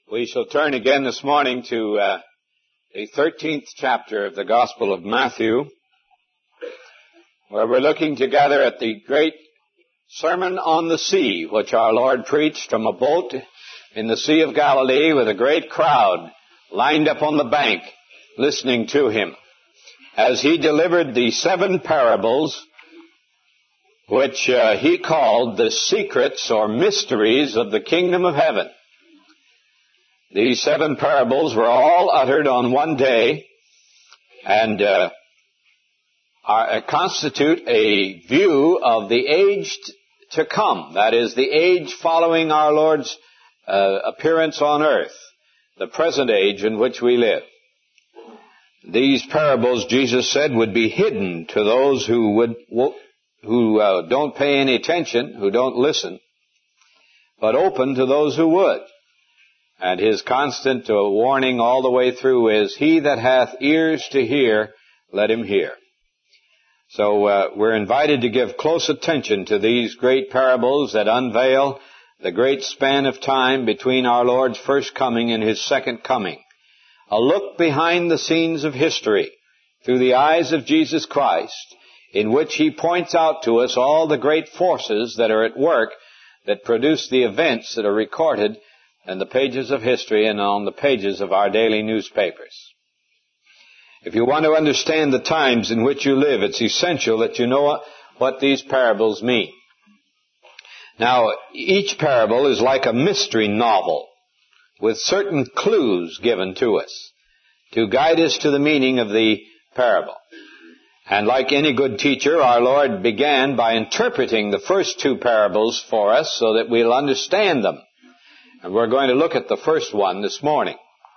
We shall turn again this morning to the 13th chapter of the Gospel of Matthew, where we're looking together at the great Sermon on the Sea, which our Lord preached from a boat in the Sea of Galilee with a great crowd lined up on the bank listening to him, as he delivered the 7 parables which he called the secrets or mysteries of the kingdom of heaven. These 7 parables were all uttered on one day and constitute a view of the age to come. That is, the age following our Lord's appearance on earth, the present age in which we live. These parables, Jesus said, would be hidden to those who don't pay any attention, who don't listen, but open to those who would. And his constant warning all the way through is, he that hath ears to hear, let him hear. So we're invited to give close attention to these great parables that unveil the great span of time between our Lord's first coming and his second coming. A look behind the scenes of history through the eyes of Jesus Christ, in which he points out to us all the great forces that are at work that produce the events that are recorded in the pages of history and on the pages of our daily newspapers. If you want to understand the times in which you live, it's essential that you know what these parables mean. Now, each parable is like a mystery novel with certain clues given to us to guide us to the meaning of the parable. And like any good teacher, our Lord began by interpreting the first 2 parables for us so that we'll understand them. And we're going to look at the first one this morning.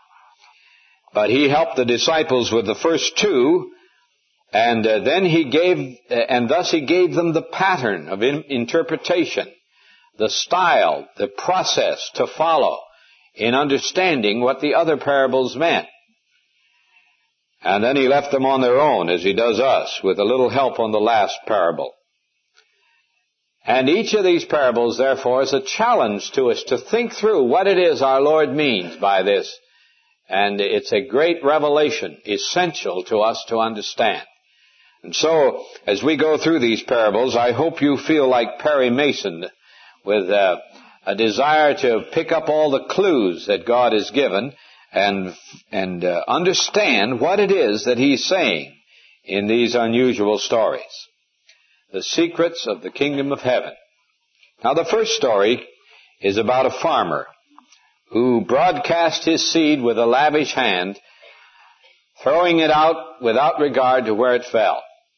But he helped the disciples with the first 2, and thus he gave them the pattern of interpretation, the style, the process to follow in understanding what the other parables meant. And then he left them on their own, as he does us, with a little help on the last parable. And each of these parables, therefore, is a challenge to us to think through what it is our Lord means by this. And it's a great revelation, essential to us to understand. And so, as we go through these parables, I hope you feel like Perry Mason, with a desire to pick up all the clues that God has given and understand what it is that he's saying in these unusual stories. The secrets of the kingdom of heaven. Now, the first story is about a farmer who broadcast his seed with a lavish hand, throwing it out without regard to where it fell.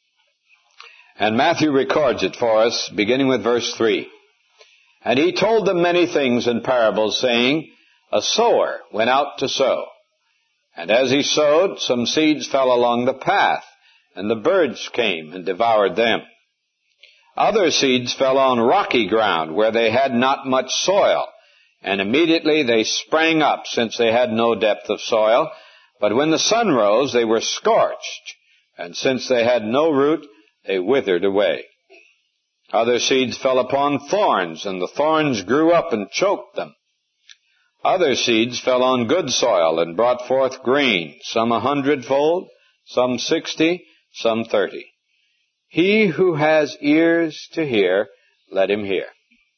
And Matthew records it for us, beginning with verse 3. And he told them many things in parables, saying, a sower went out to sow. And as he sowed, some seeds fell along the path, and the birds came and devoured them. Other seeds fell on rocky ground, where they had not much soil, and immediately they sprang up, since they had no depth of soil. But when the sun rose, they were scorched, and since they had no root, they withered away. Other seeds fell upon thorns, and the thorns grew up and choked them. Other seeds fell on good soil, and brought forth grain, some 100-fold, some 60, some 30. He who has ears to hear, let him hear.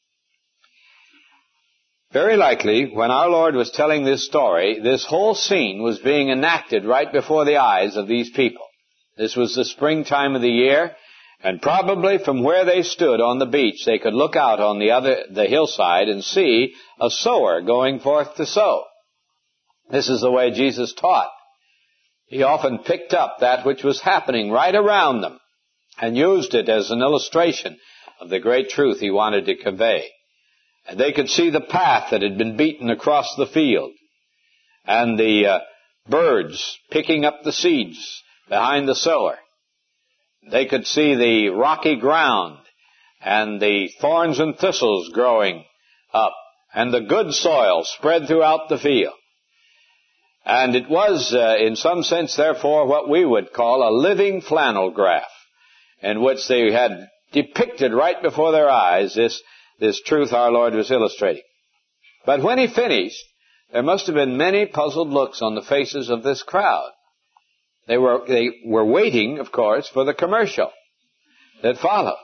Very likely, when our Lord was telling this story, this whole scene was being enacted right before the eyes of these people. This was the springtime of the year, and probably from where they stood on the beach, they could look out on the hillside and see a sower going forth to sow. This is the way Jesus taught. He often picked up that which was happening right around them and used it as an illustration of the great truth he wanted to convey. And they could see the path that had been beaten across the field, and the birds picking up the seeds behind the sower. They could see the rocky ground and the thorns and thistles growing up, and the good soil spread throughout the field. And it was, in some sense, therefore, what we would call a living flannel graph, in which they had depicted right before their eyes this truth our Lord was illustrating. But when he finished, There must have been many puzzled looks on the faces of this crowd. They were waiting, of course, for the commercial that followed.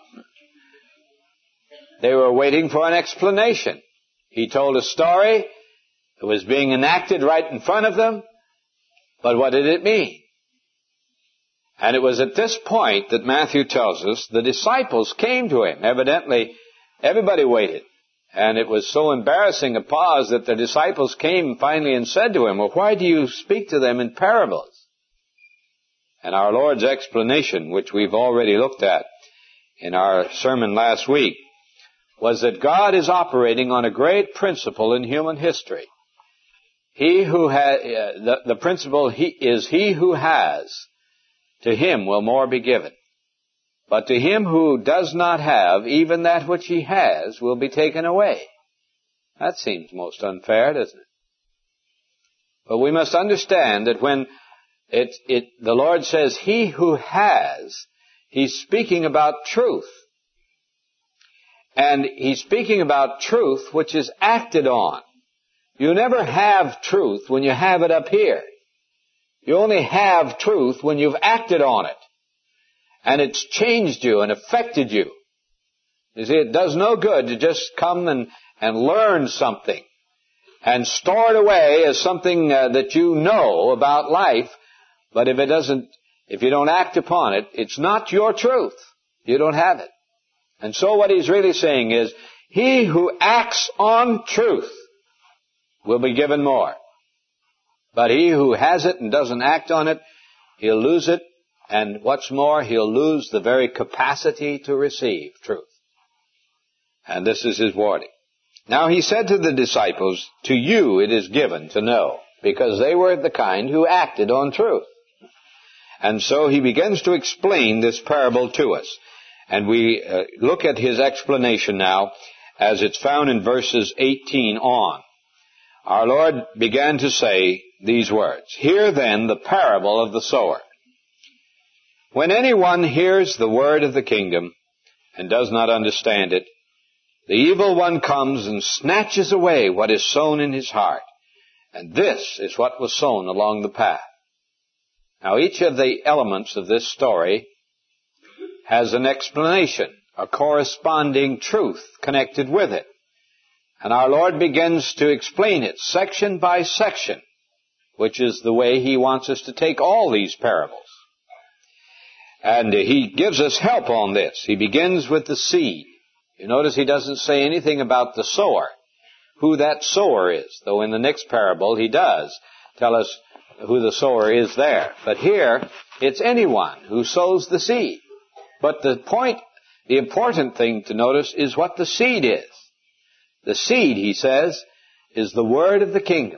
They were waiting for an explanation. He told a story. It was being enacted right in front of them. But what did it mean? And it was at this point that Matthew tells us the disciples came to him. Evidently, everybody waited. And it was so embarrassing a pause that the disciples came finally and said to him, well, why do you speak to them in parables? And our Lord's explanation, which we've already looked at in our sermon last week, was that God is operating on a great principle in human history. He who has, the principle is he who has, to him will more be given. But to him who does not have, even that which he has will be taken away. That seems most unfair, doesn't it? But we must understand that when the Lord says he who has, he's speaking about truth. And he's speaking about truth which is acted on. You never have truth when you have it up here. You only have truth when you've acted on it. And it's changed you and affected you. You see, it does no good to just come and learn something and store it away as something that you know about life. But if you don't act upon it, it's not your truth. You don't have it. And so what he's really saying is, he who acts on truth will be given more. But he who has it and doesn't act on it, he'll lose it. And what's more, he'll lose the very capacity to receive truth. And this is his warning. Now he said to the disciples, to you it is given to know, because they were the kind who acted on truth. And so he begins to explain this parable to us. And we look at his explanation now as it's found in verses 18 on. Our Lord began to say these words, hear then the parable of the sower. When anyone hears the word of the kingdom and does not understand it, the evil one comes and snatches away what is sown in his heart. And this is what was sown along the path. Now each of the elements of this story has an explanation, a corresponding truth connected with it. And our Lord begins to explain it section by section, which is the way he wants us to take all these parables. And he gives us help on this. He begins with the seed. You notice he doesn't say anything about the sower, who that sower is, though in the next parable he does tell us who the sower is there. But here, it's anyone who sows the seed. But the important thing to notice is what the seed is. The seed, he says, is the word of the kingdom.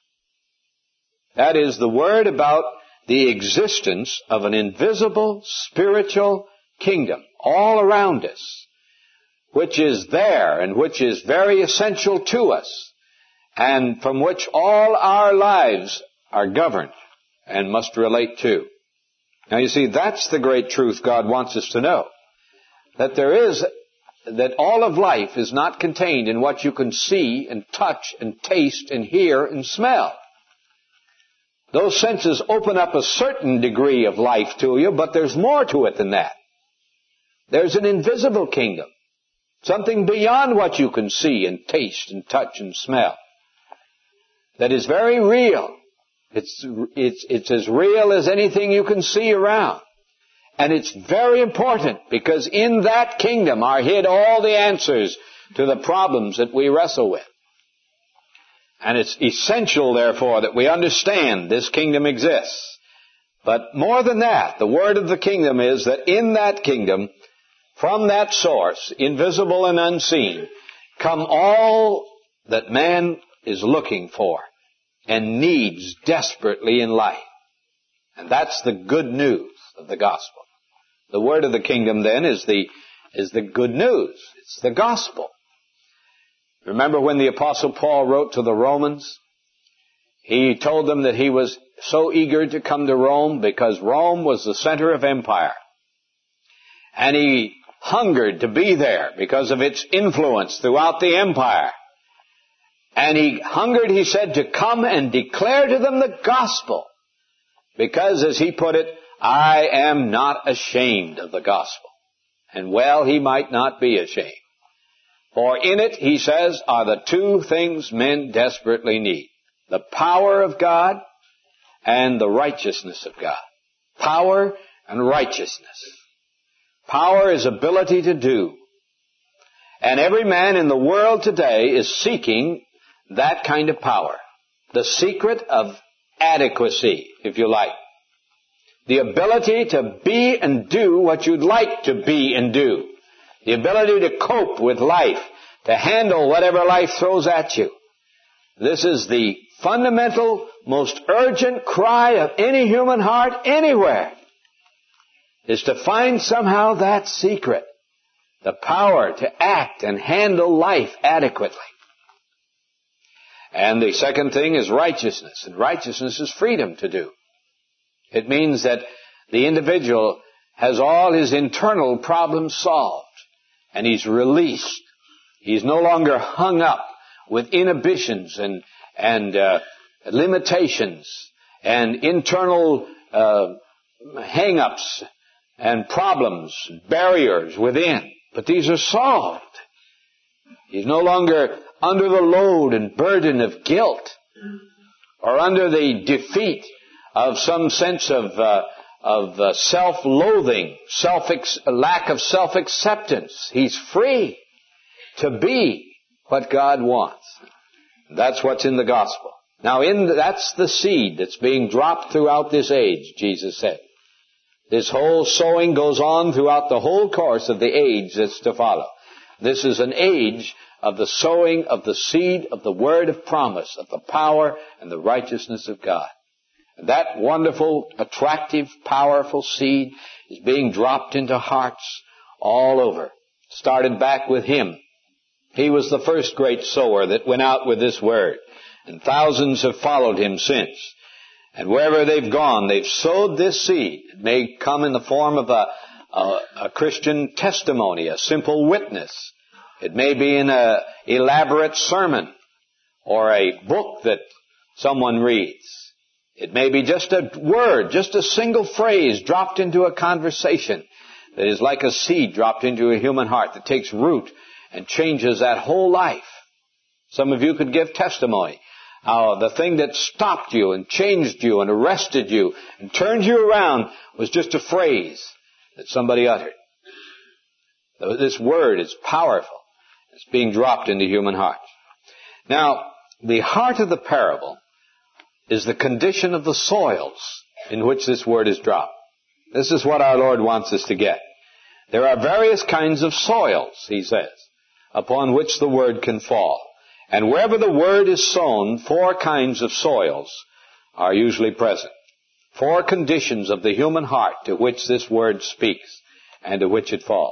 That is the word about the existence of an invisible spiritual kingdom all around us, which is there and which is very essential to us, and from which all our lives are governed and must relate to. Now you see, that's the great truth God wants us to know. That all of life is not contained in what you can see and touch and taste and hear and smell. Those senses open up a certain degree of life to you, but there's more to it than that. There's an invisible kingdom. Something beyond what you can see and taste and touch and smell. That is very real. It's as real as anything you can see around. And it's very important because in that kingdom are hid all the answers to the problems that we wrestle with. And it's essential, therefore, that we understand this kingdom exists. But more than that, the word of the kingdom is that in that kingdom, from that source, invisible and unseen, come all that man is looking for and needs desperately in life. And that's the good news of the gospel. The word of the kingdom then is the good news. It's the gospel. Remember when the Apostle Paul wrote to the Romans? He told them that he was so eager to come to Rome because Rome was the center of empire. And he hungered to be there because of its influence throughout the empire. And he hungered, he said, to come and declare to them the gospel. Because, as he put it, I am not ashamed of the gospel. And well, he might not be ashamed. For in it, he says, are the two things men desperately need. The power of God and the righteousness of God. Power and righteousness. Power is ability to do. And every man in the world today is seeking that kind of power. The secret of adequacy, if you like. The ability to be and do what you'd like to be and do. The ability to cope with life, to handle whatever life throws at you. This is the fundamental, most urgent cry of any human heart anywhere, is to find somehow that secret, the power to act and handle life adequately. And the second thing is righteousness, and righteousness is freedom to do. It means that the individual has all his internal problems solved, and he's released. He's no longer hung up with inhibitions and limitations and internal hang-ups and problems, barriers within. But these are solved. He's no longer under the load and burden of guilt or under the defeat of some sense of self-loathing, lack of self-acceptance. He's free to be what God wants. That's what's in the gospel. Now, that's the seed that's being dropped throughout this age, Jesus said. This whole sowing goes on throughout the whole course of the age that's to follow. This is an age of the sowing of the seed of the word of promise, of the power and the righteousness of God. And that wonderful, attractive, powerful seed is being dropped into hearts all over. Started back with him. He was the first great sower that went out with this word. And thousands have followed him since. And wherever they've gone, they've sowed this seed. It may come in the form of a Christian testimony, a simple witness. It may be in an elaborate sermon or a book that someone reads. It may be just a word, just a single phrase dropped into a conversation that is like a seed dropped into a human heart that takes root and changes that whole life. Some of you could give testimony how the thing that stopped you and changed you and arrested you and turned you around was just a phrase that somebody uttered. This word is powerful. It's being dropped into human hearts. Now, the heart of the parable is the condition of the soils in which this word is dropped. This is what our Lord wants us to get. There are various kinds of soils, he says, upon which the word can fall. And wherever the word is sown, 4 kinds of soils are usually present. 4 conditions of the human heart to which this word speaks and to which it falls.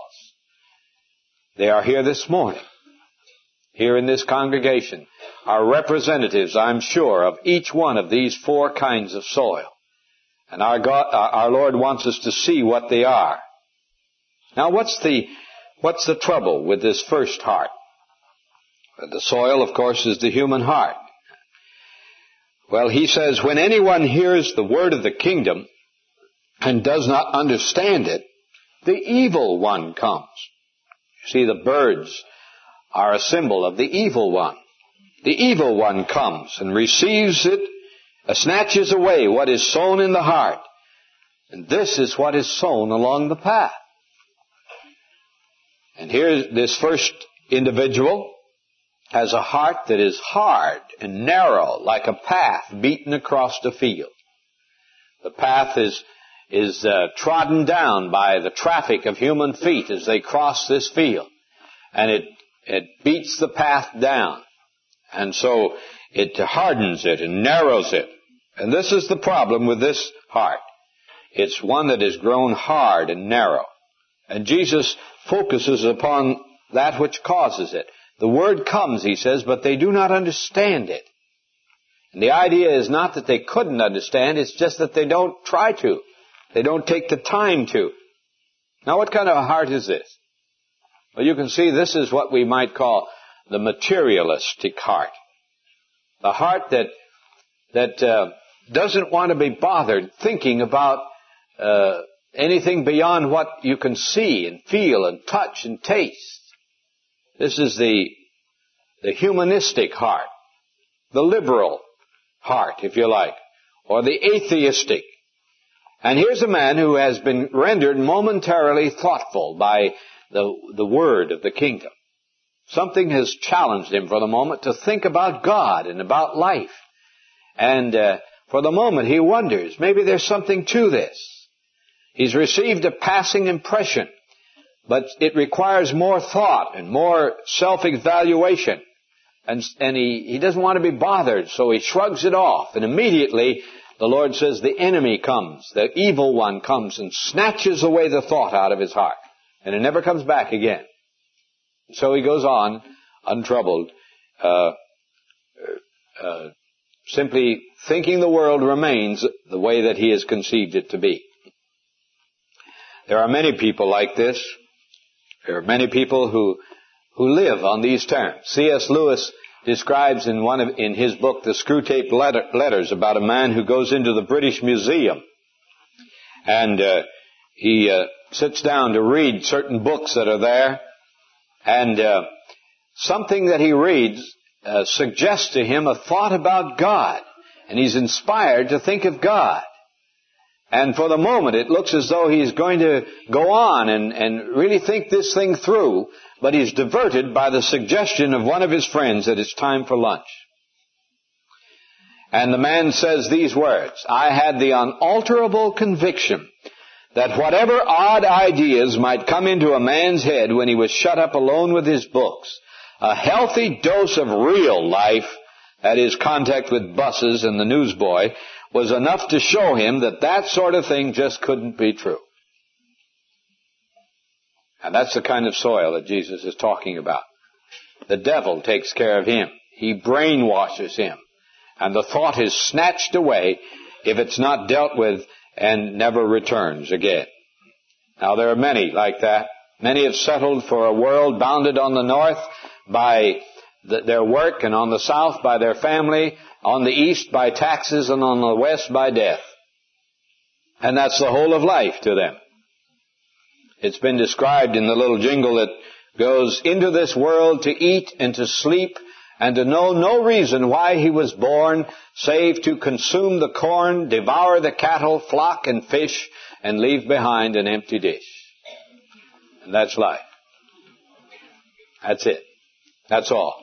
They are here this morning. Here in this congregation are representatives, I'm sure, of each one of these 4 kinds of soil. And our Lord wants us to see what they are. Now, what's the trouble with this first heart? The soil, of course, is the human heart. Well, he says, when anyone hears the word of the kingdom and does not understand it, the evil one comes. You see, the birds are a symbol of the evil one. The evil one comes and receives it, snatches away what is sown in the heart. And this is what is sown along the path. And here, this first individual has a heart that is hard and narrow, like a path beaten across the field. The path is trodden down by the traffic of human feet as they cross this field. And it beats the path down. And so it hardens it and narrows it. And this is the problem with this heart. It's one that has grown hard and narrow. And Jesus focuses upon that which causes it. The word comes, he says, but they do not understand it. And the idea is not that they couldn't understand, it's just that they don't try to. They don't take the time to. Now, what kind of a heart is this? Well, you can see this is what we might call the materialistic heart. A heart that doesn't want to be bothered thinking about anything beyond what you can see and feel and touch and taste. This is the humanistic heart, the liberal heart, if you like, or the atheistic. And here's a man who has been rendered momentarily thoughtful by the word of the kingdom. Something has challenged him for the moment to think about God and about life. And for the moment he wonders, maybe there's something to this. He's received a passing impression, but it requires more thought and more self-evaluation. And he doesn't want to be bothered, so he shrugs it off. And immediately the Lord says the enemy comes, the evil one comes and snatches away the thought out of his heart. And it never comes back again. So he goes on, untroubled, simply thinking the world remains the way that he has conceived it to be. There are many people like this. There are many people who live on these terms. C.S. Lewis describes in his book, The Screwtape Letters, about a man who goes into the British Museum. And he sits down to read certain books that are there. And something that he reads suggests to him a thought about God. And he's inspired to think of God. And for the moment, it looks as though he's going to go on and really think this thing through, but he's diverted by the suggestion of one of his friends that it's time for lunch. And the man says these words, "I had the unalterable conviction that whatever odd ideas might come into a man's head when he was shut up alone with his books, a healthy dose of real life, that is, contact with buses and the newsboy, was enough to show him that that sort of thing just couldn't be true." And that's the kind of soil that Jesus is talking about. The devil takes care of him. He brainwashes him. And the thought is snatched away if it's not dealt with and never returns again. Now there are many like that. Many have settled for a world bounded on the north by their work, and on the south by their family, on the east by taxes, and on the west by death. And that's the whole of life to them. It's been described in the little jingle that goes, "Into this world to eat and to sleep and to know no reason why he was born, save to consume the corn, devour the cattle, flock and fish, and leave behind an empty dish." And that's life. That's it. That's all.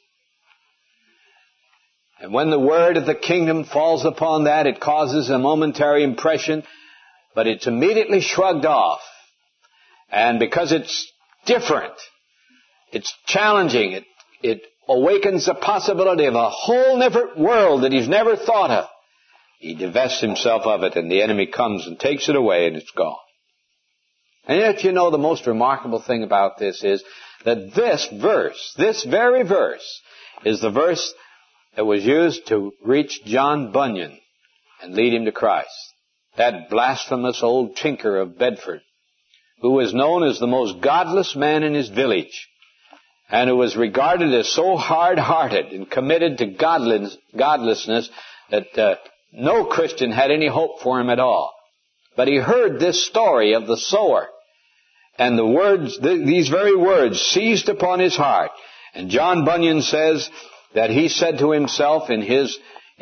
And when the word of the kingdom falls upon that, it causes a momentary impression, but it's immediately shrugged off. And because it's different, it's challenging, it awakens the possibility of a whole different world that he's never thought of. He divests himself of it, and the enemy comes and takes it away, and it's gone. And yet, you know, the most remarkable thing about this is that this very verse, is the verse that was used to reach John Bunyan and lead him to Christ. That blasphemous old tinker of Bedford, who was known as the most godless man in his village, and who was regarded as so hard-hearted and committed to godlessness that no Christian had any hope for him at all. But he heard this story of the sower, and the words, these very words seized upon his heart. And John Bunyan says that he said to himself in his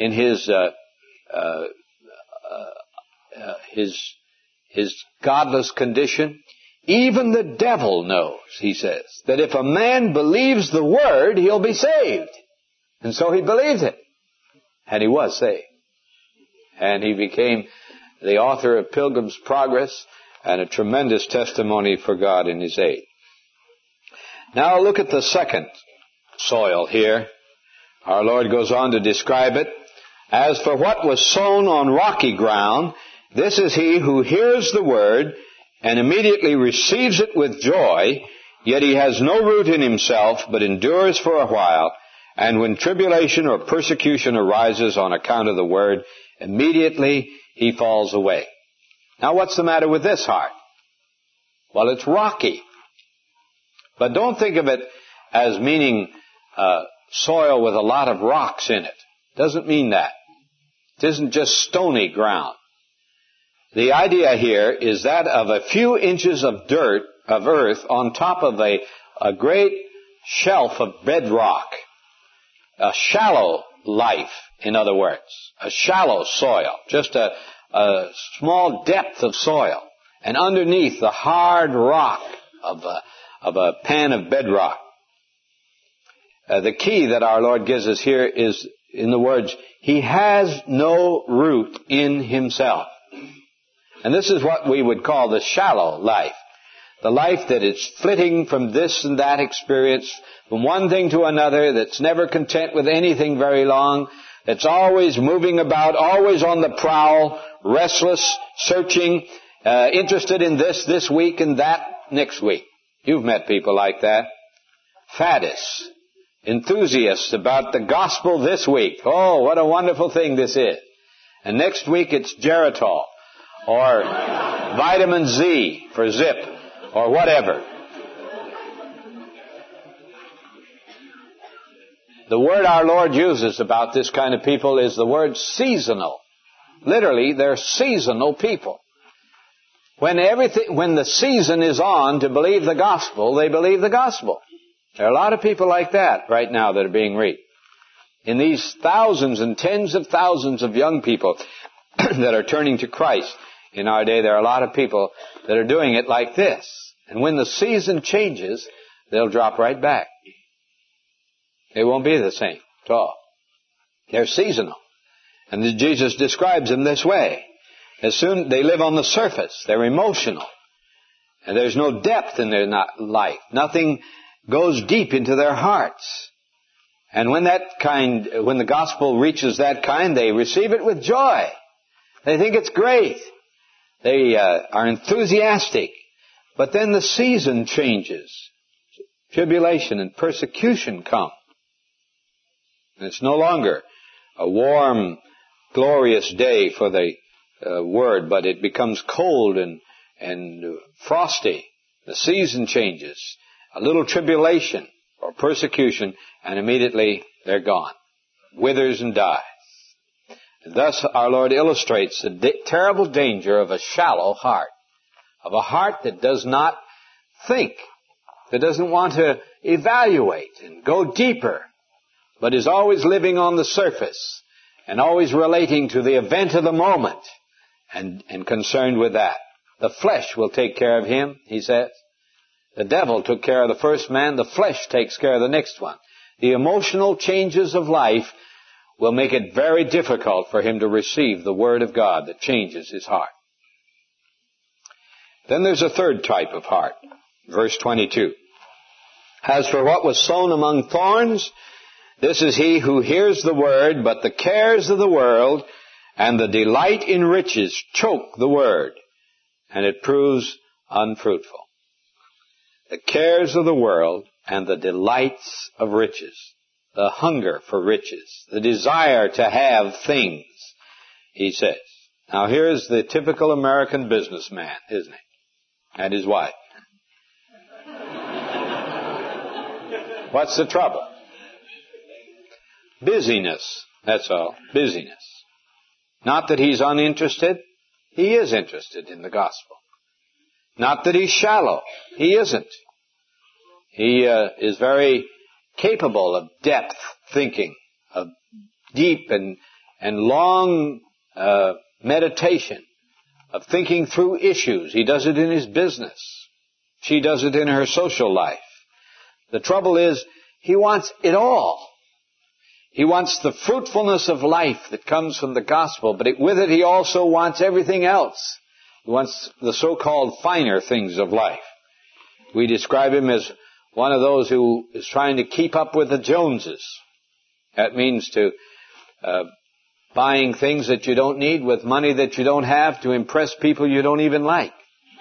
godless condition, "Even the devil knows," he says, "that if a man believes the word, he'll be saved." And so he believed it. And he was saved. And he became the author of Pilgrim's Progress and a tremendous testimony for God in his age. Now look at the second soil here. Our Lord goes on to describe it. "As for what was sown on rocky ground, this is he who hears the word and immediately receives it with joy, yet he has no root in himself, but endures for a while. And when tribulation or persecution arises on account of the word, immediately he falls away." Now what's the matter with this heart? Well, it's rocky. But don't think of it as meaning soil with a lot of rocks in it. Doesn't mean that. It isn't just stony ground. The idea here is that of a few inches of earth on top of a great shelf of bedrock. A shallow life, in other words. A shallow soil. Just a small depth of soil. And underneath the hard rock of a pan of bedrock. The key that our Lord gives us here is in the words, He has no root in Himself. And this is what we would call the shallow life. The life that is flitting from this and that experience, from one thing to another, that's never content with anything very long, that's always moving about, always on the prowl, restless, searching, interested in this week and that next week. You've met people like that. Faddists. Enthusiasts about the gospel this week. Oh, what a wonderful thing this is. And next week it's Geritol or vitamin Z for zip or whatever. The word our Lord uses about this kind of people is the word seasonal. Literally, they're seasonal people. When the season is on to believe the gospel, they believe the gospel. There are a lot of people like that right now that are being reached. In these thousands and tens of thousands of young people that are turning to Christ in our day, there are a lot of people that are doing it like this. And when the season changes, they'll drop right back. They won't be the same at all. They're seasonal. And Jesus describes them this way. As soon they live on the surface, they're emotional. And there's no depth in their life. Nothing goes deep into their hearts. And when the gospel reaches that kind, they receive it with joy. They think it's great. They are enthusiastic. But then the season changes. Tribulation and persecution come. And it's no longer a warm, glorious day for the word, but it becomes cold and frosty. The season changes. A little tribulation or persecution, and immediately they're gone. Withers and dies. And thus our Lord illustrates the terrible danger of a shallow heart. Of a heart that does not think, that doesn't want to evaluate and go deeper, but is always living on the surface and always relating to the event of the moment and concerned with that. The flesh will take care of him, he says. The devil took care of the first man. The flesh takes care of the next one. The emotional changes of life will make it very difficult for him to receive the Word of God that changes his heart. Then there's a third type of heart. Verse 22. As for what was sown among thorns, this is he who hears the word, but the cares of the world and the delight in riches choke the word, and it proves unfruitful. The cares of the world and the delights of riches, the hunger for riches, the desire to have things, he says. Now here's the typical American businessman, isn't he? And his wife. What's the trouble? Busyness, that's all. Busyness. Not that he's uninterested. He is interested in the gospel. Not that he's shallow. He isn't. He is very capable of depth thinking, of deep and long meditation, of thinking through issues. He does it in his business. She does it in her social life. The trouble is, he wants it all. He wants the fruitfulness of life that comes from the gospel, but with it he also wants everything else. He wants the so-called finer things of life. We describe him as one of those who is trying to keep up with the Joneses. That means buying things that you don't need with money that you don't have to impress people you don't even like.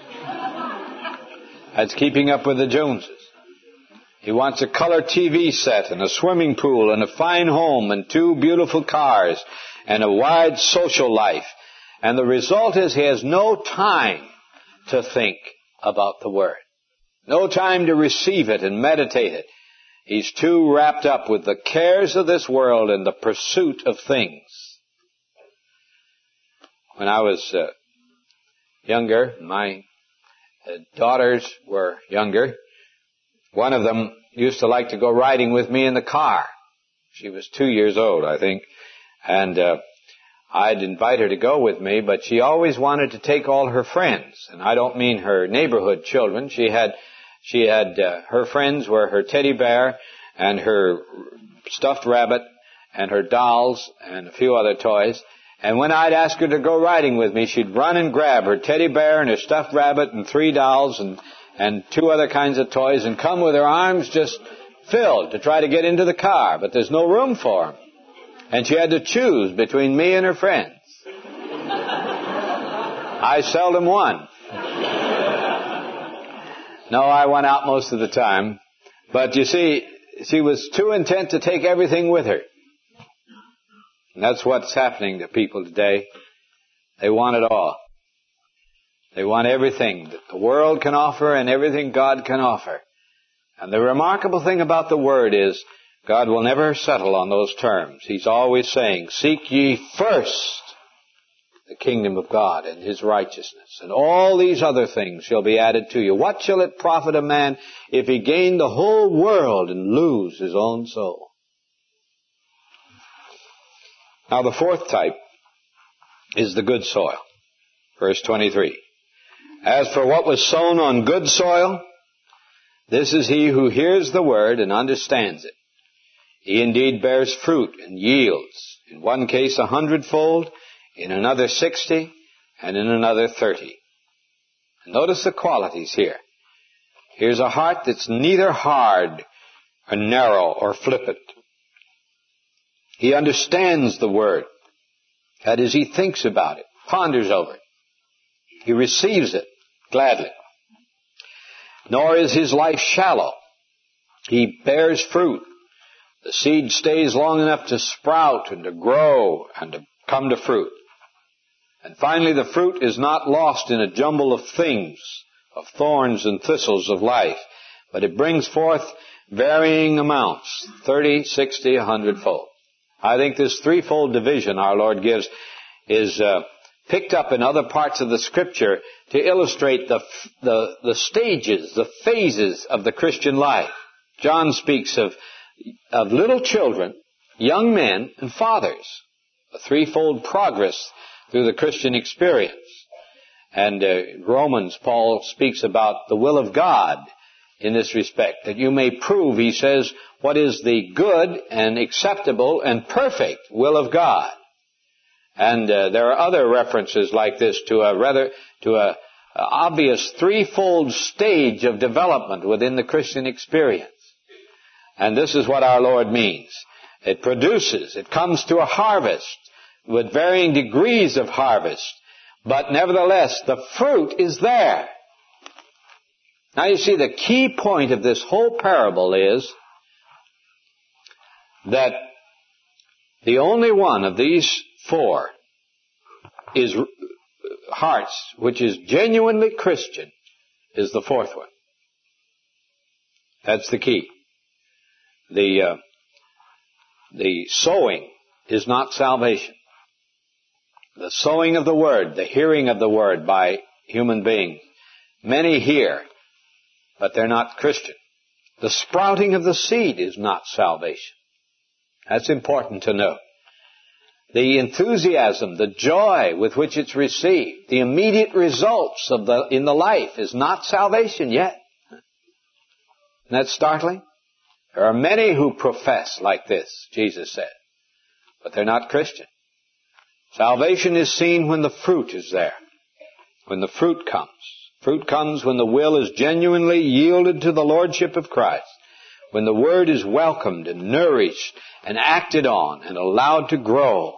That's keeping up with the Joneses. He wants a color TV set and a swimming pool and a fine home and 2 beautiful cars and a wide social life. And the result is he has no time to think about the Word. No time to receive it and meditate it. He's too wrapped up with the cares of this world and the pursuit of things. When I was younger, my daughters were younger. One of them used to like to go riding with me in the car. She was 2 years old, I think. And I'd invite her to go with me, but she always wanted to take all her friends. And I don't mean her neighborhood children. She had her friends were her teddy bear and her stuffed rabbit and her dolls and a few other toys. And when I'd ask her to go riding with me, she'd run and grab her teddy bear and her stuffed rabbit and 3 dolls and 2 other kinds of toys and come with her arms just filled to try to get into the car. But there's no room for them. And she had to choose between me and her friends. I seldom won. No, I won out most of the time. But you see, she was too intent to take everything with her. And that's what's happening to people today. They want it all. They want everything that the world can offer and everything God can offer. And the remarkable thing about the Word is God will never settle on those terms. He's always saying, seek ye first the kingdom of God and His righteousness, and all these other things shall be added to you. What shall it profit a man if he gain the whole world and lose his own soul? Now the fourth type is the good soil. Verse 23. As for what was sown on good soil, this is he who hears the word and understands it. He indeed bears fruit and yields, in one case 100-fold, in another 60, and in another 30. And notice the qualities here. Here's a heart that's neither hard or narrow or flippant. He understands the word. That is, he thinks about it, ponders over it. He receives it gladly. Nor is his life shallow. He bears fruit. The seed stays long enough to sprout and to grow and to come to fruit. And finally, the fruit is not lost in a jumble of things, of thorns and thistles of life, but it brings forth varying amounts, 30, 60, 100-fold. I think this threefold division our Lord gives is picked up in other parts of the Scripture to illustrate the stages, the phases of the Christian life. John speaks of little children, young men, and fathers. A threefold progress through the Christian experience. And Romans, Paul speaks about the will of God in this respect, that you may prove, he says, what is the good and acceptable and perfect will of God. And there are other references like this to a obvious threefold stage of development within the Christian experience. And this is what our Lord means. It produces, it comes to a harvest with varying degrees of harvest, but nevertheless the fruit is there. Now you see, the key point of this whole parable is that the only one of these four is hearts which is genuinely Christian is the fourth one. That's the key. The sowing is not salvation. The sowing of the Word, the hearing of the Word by human beings. Many hear, but they're not Christian. The sprouting of the seed is not salvation. That's important to know. The enthusiasm, the joy with which it's received, the immediate results in the life is not salvation yet. Isn't that startling? There are many who profess like this, Jesus said, but they're not Christian. Salvation is seen when the fruit is there, when the fruit comes. Fruit comes when the will is genuinely yielded to the Lordship of Christ, when the Word is welcomed and nourished and acted on and allowed to grow.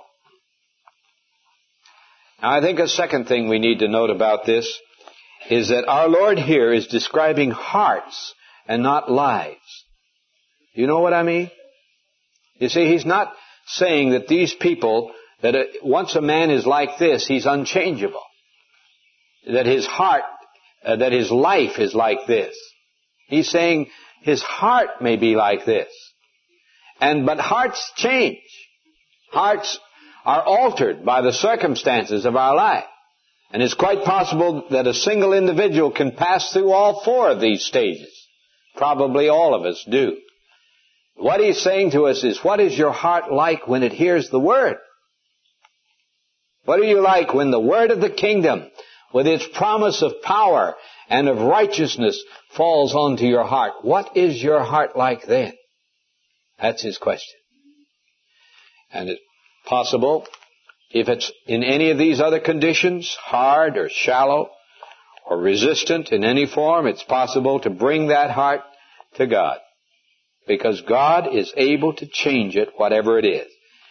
Now, I think a second thing we need to note about this is that our Lord here is describing hearts and not lives. You know what I mean? You see, He's not saying that these people, that once a man is like this, he's unchangeable. That his heart, that his life is like this. He's saying his heart may be like this. But hearts change. Hearts are altered by the circumstances of our life. And it's quite possible that a single individual can pass through all four of these stages. Probably all of us do. What he's saying to us is, what is your heart like when it hears the Word? What are you like when the Word of the kingdom, with its promise of power and of righteousness, falls onto your heart? What is your heart like then? That's his question. And it's possible, if it's in any of these other conditions, hard or shallow or resistant in any form, it's possible to bring that heart to God. Because God is able to change it, whatever it is.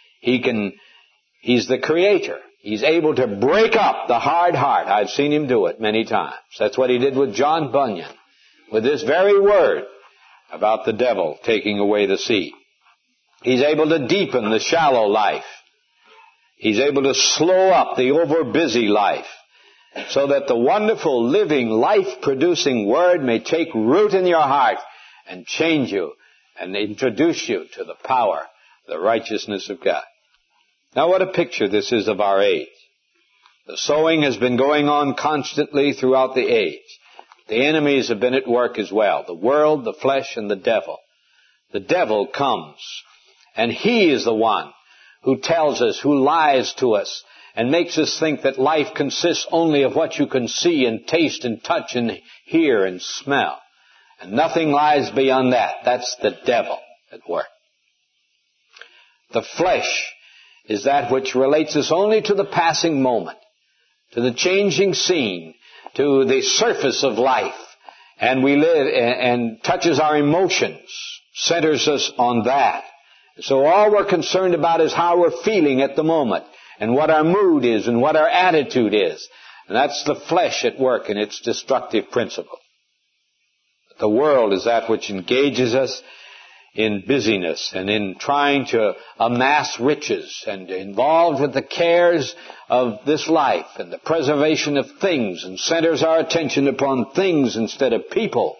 He's the Creator. He's able to break up the hard heart. I've seen Him do it many times. That's what He did with John Bunyan, with this very word about the devil taking away the seed. He's able to deepen the shallow life. He's able to slow up the over-busy life, so that the wonderful, living, life-producing Word may take root in your heart and change you and introduce you to the power, the righteousness of God. Now what a picture this is of our age. The sowing has been going on constantly throughout the age. The enemies have been at work as well. The world, the flesh, and the devil. The devil comes, and he is the one who tells us, who lies to us, and makes us think that life consists only of what you can see and taste and touch and hear and smell. And nothing lies beyond that. That's the devil at work. The flesh is that which relates us only to the passing moment, to the changing scene, to the surface of life. And we live and touches our emotions, centers us on that. So all we're concerned about is how we're feeling at the moment, and what our mood is, and what our attitude is. And that's the flesh at work in its destructive principle. The world is that which engages us in busyness and in trying to amass riches, and involved with the cares of this life and the preservation of things, and centers our attention upon things instead of people,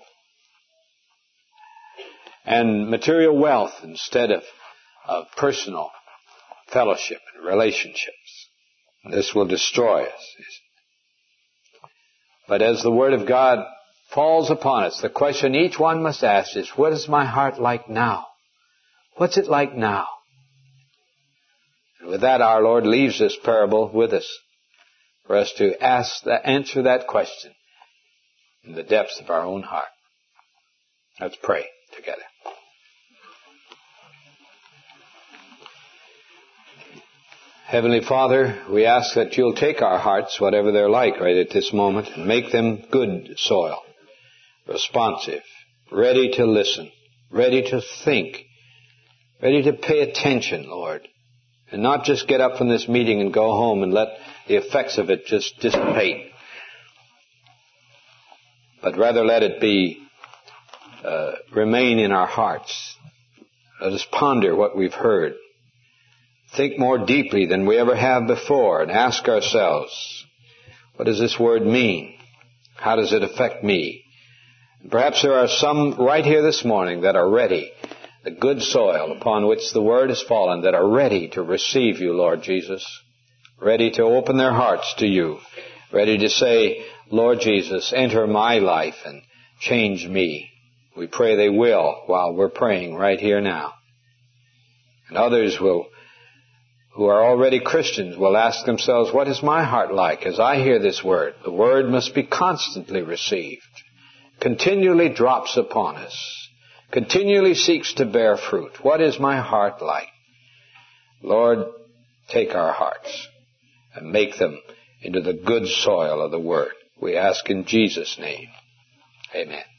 and material wealth instead of personal fellowship and relationships. This will destroy us. But as the Word of God falls upon us, the question each one must ask is, what is my heart like now? What's it like now? And with that, our Lord leaves this parable with us for us to answer that question in the depths of our own heart. Let's pray together. Heavenly Father, we ask that You'll take our hearts, whatever they're like right at this moment, and make them good soil, responsive, ready to listen, ready to think, ready to pay attention, Lord, and not just get up from this meeting and go home and let the effects of it just dissipate, but rather let it remain in our hearts. Let us ponder what we've heard. Think more deeply than we ever have before, and ask ourselves, what does this word mean? How does it affect me? And perhaps there are some right here this morning that are ready, the good soil upon which the word has fallen, that are ready to receive You, Lord Jesus, ready to open their hearts to You, ready to say, Lord Jesus, enter my life and change me. We pray they will while we're praying right here now. And others who are already Christians will ask themselves, what is my heart like as I hear this word? The word must be constantly received, continually drops upon us, continually seeks to bear fruit. What is my heart like? Lord, take our hearts and make them into the good soil of the word. We ask in Jesus' name. Amen.